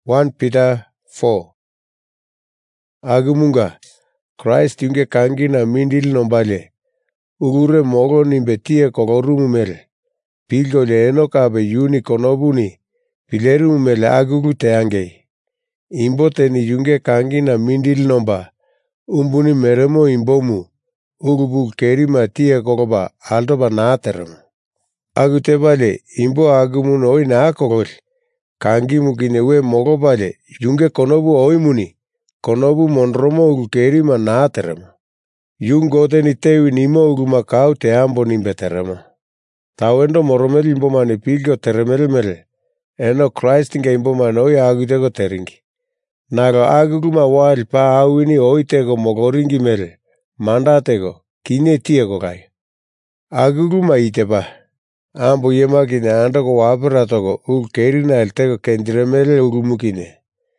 1 Peter 4. Agumunga, Christ yunge kangi na mindil nombale. Ugure mogo nimbe tie kogorumu mele. Pilgo le enokabe yuni konobuni. Pileru mele agugu teangei. Imbote ni yunge kangi na mindil nomba. Umbuni meremo imbomu. Ugubu kerima tie kogoba aldoba naateremu. Agute bale imbo agumun oi naa kogol. Kangi mugine we mogo bale yunge konobu oimuni. Konobu monromo ugu kerima naateremu. Yungote ni tewi nimo ugu makau te ambo nimbe teremo. Tawendo moromel imbo mani pilgo teremel mele. Eno Christ inga imbo mani oi agutego teringi. Nago aguguma wali pa awini oitego mogoringi mele. Mandatego kine tiego kai. Aguguma iteba. Ambo yema kine andago waperatogo ugu kerina eltego kendiremele ugu mukine.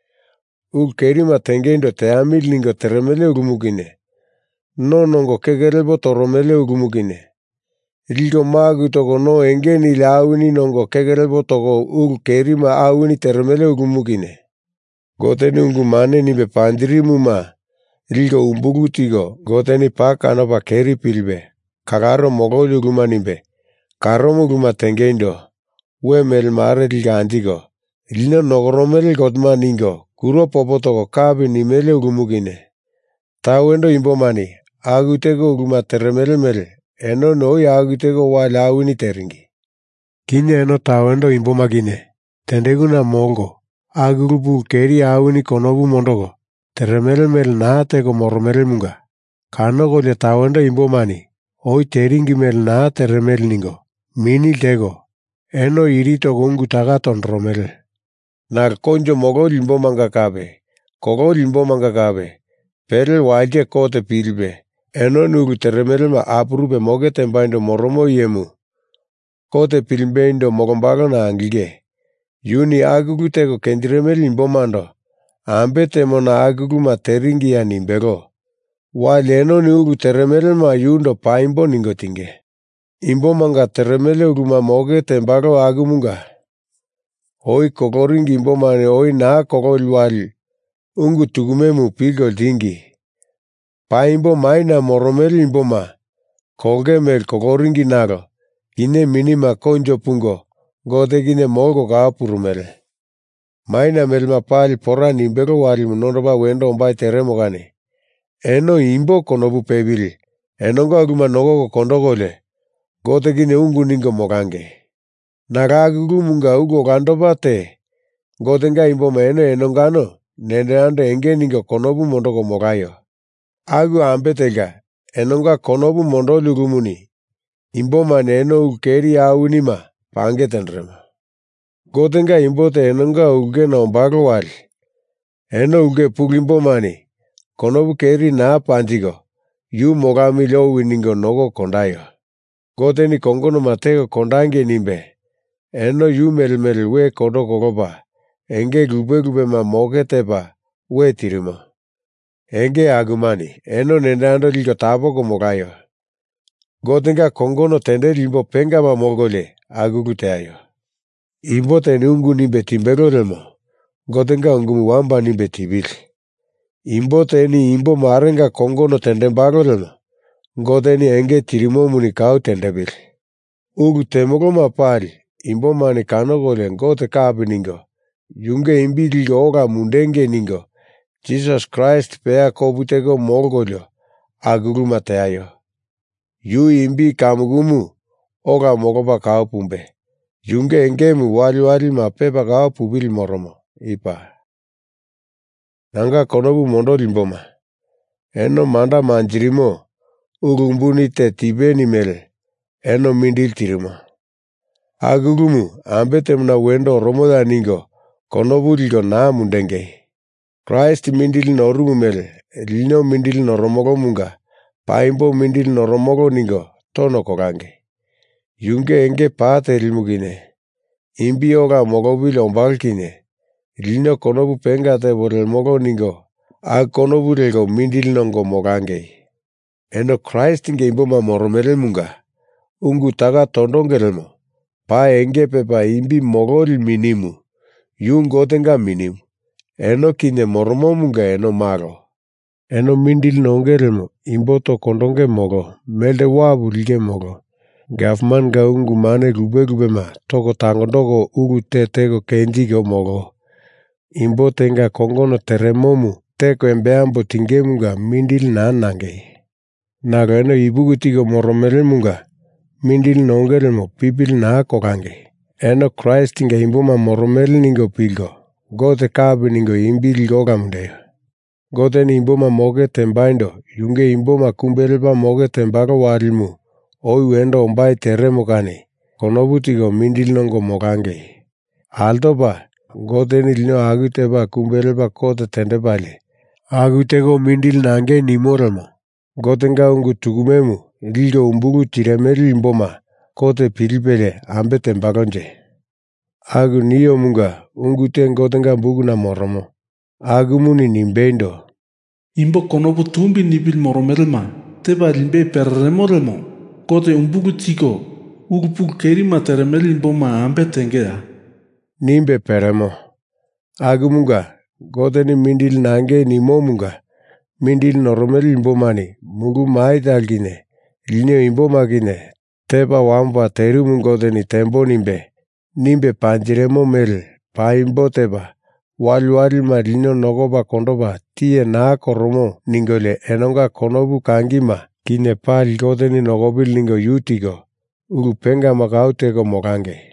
Ugu kerima tengendo te amil ningo teremele ugu mukine. No nongo kegerebo toromele ugu mukine. Ilgo magu togo no engeni la awini nongo kegerebo togo ugu kerima awini teremele ugu mukine. Goteni ungu mane nibe pandirimu ma. Ilgo umbugu tigo goteni pakano pa keri pilbe. Kagaro mogoli ugu manibe. Karomu guma tengendo. We mel mare ilga andigo. Ilino nogoromele godma ningo. Kuro popotogo kabi nimele ugu mukine. Tawendo imbo mani. Agutego uguma teremele mele. Eno noi agutego wala awini teringi. Kine eno tawendo imbo magine. Tendeguna mongo. Agurubu keri awini konobu mondogo. Teremele mele naatego moromele munga. Kanogo le tawendo imbo mani. Oi teringi mele naa teremele ningo. Mini tego. Eno irito gungu tagaton romele. Naga konjo mogo limbo manga kabe. Kogo limbo manga kabe. Perel waje kote pilbe. Eno nugu teremele ma apurube moge tembaindo moromo yemu. Kote pilbeindo mogombago na anglige. Yuni agugu tego kendiremele limbo mando. Ambe temo na agugu ma teringi ya nimbego. Wale eno nugu teremele ma yundo paimbo ningo tinge. Imbo manga teremele uguma moge tembago agumunga. Oi kogoringi imbo mane oi naa kogol wali. Ungu tugumemu pigo dingi. Paimbo maina moromel imbo ma. Koge mel kogoringi nago. Kine minima konjo pungo. Gode gine mogo gaapurumele. Maina melma pali pora nimbego wali mnondoba wendo ombai teremo gane. Eno imbo konobu pebili. Enongo aguma nogo kondogole. Gode gine ungu ningo mogange. Naga agugu munga ugo gando bate. Gode nga imbo meno enongano. Nende ande enge ningo konobu mondogo mogayo. Agu ambetega. Enonga konobu mondo lugumuni. Imbo mane eno ukeri awunima. Pange tenrema. Gode nga imbo te enonga uge na ombago wali. Eno uge pugimbo mane. Konobu keri na panjigo. Yu mogami lo winingo nogo kondayo. Gode ni kongono matego kondange nimbe. Eno yu mel we kodo kogoba. Enge gube ma moge teba. We tirimo. Enge agumani. Eno nendando ligo tabo mogayo. Gode nga kongono tende limbo penga ma mogole. Agugu teayo. Imbo teni ungu nimbe timbero remo. Gode nga ungu wamba nimbe tibil. Imbo teni imbo marenga kongono tende mbago remo. Gode ni enge tirimo muni kau tendebil. Ugu temogo mapari. Imbo mani kanogole ngote kabi ningo. Yunge imbi ligo oga mundenge ningo. Jesus Christ pea kobutego morgolyo. Aguru mateayo. Yu imbi kamugumu. Oga mogoba kau pumbe. Yunge engemu wali mapeba kau pubil moromo. Ipa. Nanga konobu mondo limboma. Eno manda manjirimo. Ugumbuni te tibeni mele. Eno mindil tirimo. Agugumu ambetemna wendo romoda ningo. Konobu ligo na mundenge. Christ mindil no rumu mele. Lino mindil no romogo munga. Paimbo mindil no romogo ningo. Tono kogange. Yunge enge paate ilmugine. Imbi oga mogobil ombalkine. Lino konobu pengate borel mogo ningo. Ag konobu lego mindil nongo mogange. Eno Christ inge imboma moromele munga. Ungu taga tondongelemo. Pa enge pepa imbi mogol minimu. Yungo tenga minimu. eno kine moromomunga eno malo. Eno mindil nongelemo imboto kondonge mogo, melde wabu lige mogo. Gavman ga ungu mane rube ma toko tangodogo ugu tetego kenjigo mogo. Imbote nga kongono teremomu teko embeambo tingemunga mindil nanange. Nago eno ibugutigo moromelemunga mindil nongelemo pipil na kokange. Eno Christ nga imbuma moromel ningo pilgo. Gote kabe ningo imbil gogamundeo. Gote ni imbuma moge tembaindo yunge imbuma kumbeleba moge tembaro warimu. Oyu endo ombai teremo kane. Konobutigo mindil nongo mogange. Aldoba gote nilino aguteba kumbeleba kote tendebale. Agutego mindil nange ni moramo. Gote nga ungu tugumemu ilgo umbugu tiremeli imboma kote pilipele ambe tembaronje. Agu niyo munga ungu ten gote nga mbugu na moromo. Agu muni nimbendo. Imbo konobu tumbi nibil moromelma teba limbe perremoremo kote umbugu tiko ugupu kerima teremeli imboma ambe tengea. Nimbe peremo. Agu munga gote ni mindil nange ni momunga. Mindil noromel imbomani mungu maidalgine linio imbomagine teba wamba teru mungote ni tembo nimbe panjiremo mel pa imbo teba wali ma linio nogoba kondoba tie na koromo ningole enonga konobu kangima kine pal gote ni nogobil ningo yutigo ugu penga makautego mogange.